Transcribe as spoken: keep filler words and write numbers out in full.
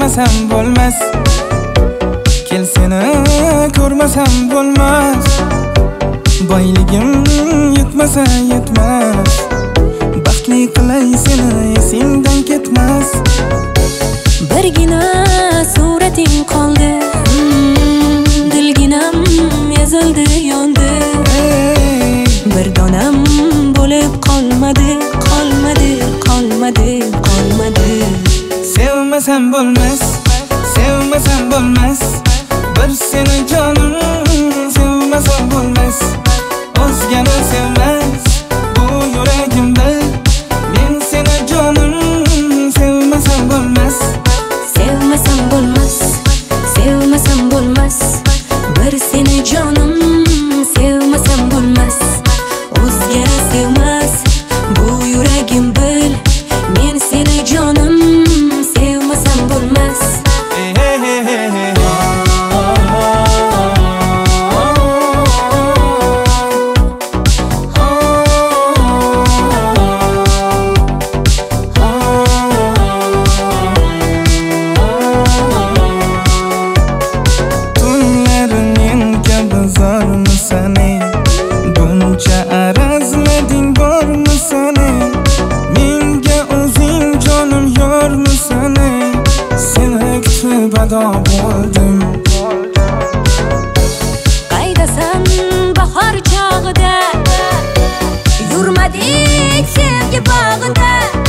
sevmasam bo'lmas. Kel seni ko'rmasam bo'lmas. Boyligim yetmasa yetmas. Baxtli qilay seni esingdan ketmas. Birgina surating qoldi, dilginam ezildi yondi. Bir donam bo'lib qolmadi, qolmadi, qolmadi, qolmadi. Sevmasam bo'lmas, sevmasam bo'lmas. Bir seni jonim sevmasam bo'lmas. O'zgani sevmas bu yuragim bil. Men seni jonim sevmasam bo'lmas. Sevmasam bo'lmas, sevmasam bo'lmas. Bir seni jonim sevmasam bo'lmas. O'zgani sevmas bu yuragim bil. Men seni jonim sevmasam bo'lmas. Buncha arazlading bormi seni? Menga o'zing jonim yormi seni? Seni kutib ado bo'ldim. Qaydasan bahor chog'ida, yurmadik sevgi bog'ida.